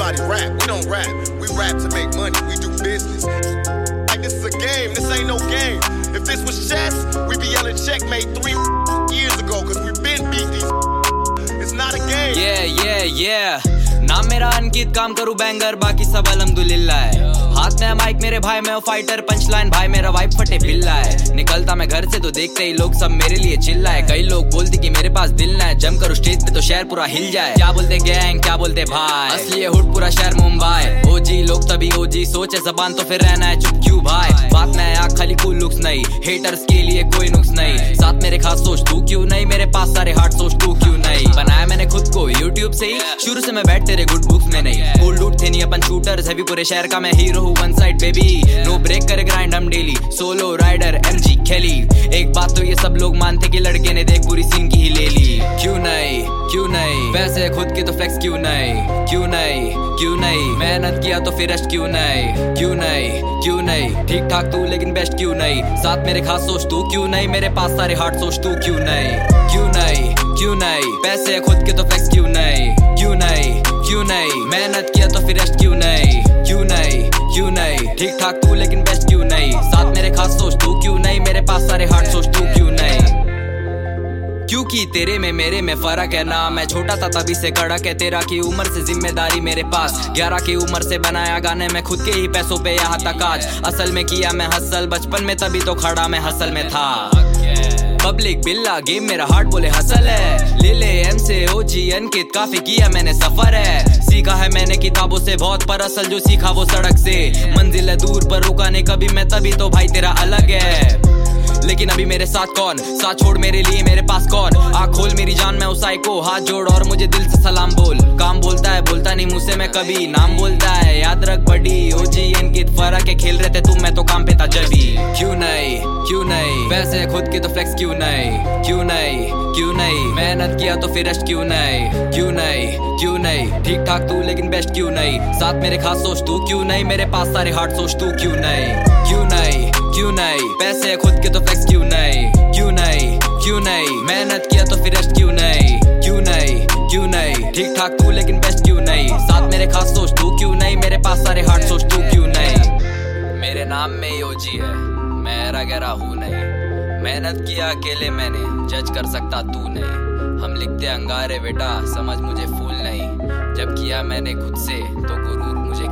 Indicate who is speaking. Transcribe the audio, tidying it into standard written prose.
Speaker 1: Everybody rap, we don't rap. We rap to make money, we do business. Like this is a game, this ain't no game. If this was chess, we'd be yelling checkmate 3 years ago, cause we've been beat these. It's not a game.
Speaker 2: Yeah. नाम मेरा अंकित, काम करूं banger, बाकी सब अल्हम्दुलिल्लाह है। हाथ में माइक मेरे भाई, मैं फाइटर, पंच लाइन भाई मेरा वाइफ फटे बिल्ला है। निकलता मैं घर से तो देखते ही लोग सब मेरे लिए चिल्ला है। कई लोग बोलते कि मेरे पास दिल ना है, जम करूं स्टेज पे तो शहर पूरा हिल जाए। क्या बोलते गैंग, क्या बोलते भाई, असली है हुड पूरा शहर मुंबई। ओजी लोग तभी ओजी, सोचे जबान तो फिर रहना है चुप क्यों भाई। बात में आँख खाली कूल लुक्स नहीं, हेटर्स के लिए कोई नुक्स नहीं। साथ मेरे खास सोच तू क्यों नहीं, मेरे पास सारे हार्ट सोच तू क्यों नहीं। बनाया मैंने खुद को यूट्यूब से ही, शुरू से मैं बैठ तेरे गुड बुक्स में नहीं। फुल लूट थे नहीं अपन शूटर्स, हैवी पूरे शहर का मैं हीरो हूँ, one side baby. No break करे ग्राइंड हम डेली, सोलो राइडर एमजी खेली। एक बात तो ये सब लोग मानते कि लड़के ने देख पूरी सीन की ही ले ली। क्यों नहीं वैसे खुद की तो फ्लेक्स क्यों नहीं मेहनत किया तो फिर रेस्ट क्यों नहीं ठीक ठाक तू लेकिन बेस्ट क्यों नहीं। साथ मेरे खास सोच तू क्यों नहीं, मेरे पास सारे हार्ट सोच तू क्यों नहीं पैसे खुद के तो फ्लेक्स क्यों नहीं मेहनत किया तो फिर रेस्ट क्यों नहीं ठीक ठाक तू लेकिन बेस्ट क्यों नहीं। साथ मेरे खास सोच तू क्यों नहीं, मेरे पास सारे हार्ट सोच तू क्यों नहीं। क्योंकि तेरे में मेरे में फर्क है ना, मैं छोटा था तभी से कड़क है। 13 की उम्र से जिम्मेदारी मेरे पास, 11 की उम्र से बनाया गाने मैं खुद के ही पैसों पे यहाँ तक आज। असल में किया मैं हसल बचपन में, तभी तो खड़ा मैं हसल में था। पब्लिक बिल्ला गेम मेरा हार्ट बोले हसल है। ले एम से ओजी अंकित, काफी किया मैंने सफर है। सीखा है मैंने किताबों से बहुत, पर असल जो सीखा वो सड़क से। मंजिल है दूर पर रुका नहीं कभी मैं, तभी तो भाई तेरा अलग है। लेकिन अभी मेरे साथ कौन, साथ छोड़ मेरे लिए मेरे पास कौन। आँख खोल मेरी जान मैं उसाई को, हाथ जोड़ और मुझे दिल से सलाम बोल। काम बोलता है बोलता नहीं मुझसे मैं कभी, नाम बोलता है याद रख बड़ी। ओजी अंकित फर्क है, खेल रहे थे तुम मैं तो काम पे था जबी। क्यों नहीं वैसे खुद की तो फ्लेक्स क्यों नहीं मेहनत किया तो फिर रेस्ट क्यों नहीं ठीक ठाक तू लेकिन बेस्ट क्यों नहीं। साथ मेरे खास सोच तू क्यों नहीं, मेरे पास सारे हार्ट सोच तू क्यों नहीं पैसे खुद के तो फ्लेक्स क्यों नहीं मेहनत किया तो फिर रेस्ट क्यों नहीं ठीक ठाक तू लेकिन बेस्ट क्यों नहीं। साथ मेरे खास सोच तू क्यों नहीं, मेरे पास सारे हार्ट सोच तू क्यों नहीं। मेरे नाम में ही ओजी है, मैं ऐरा गहरा हूँ नहीं। मेहनत किया अकेले मैंने, जज कर सकता तू नहीं। हम लिखते अंगारे बेटा, समझ मुझे फूल नहीं। जब किया मैंने खुद से तो गुरूर मुझे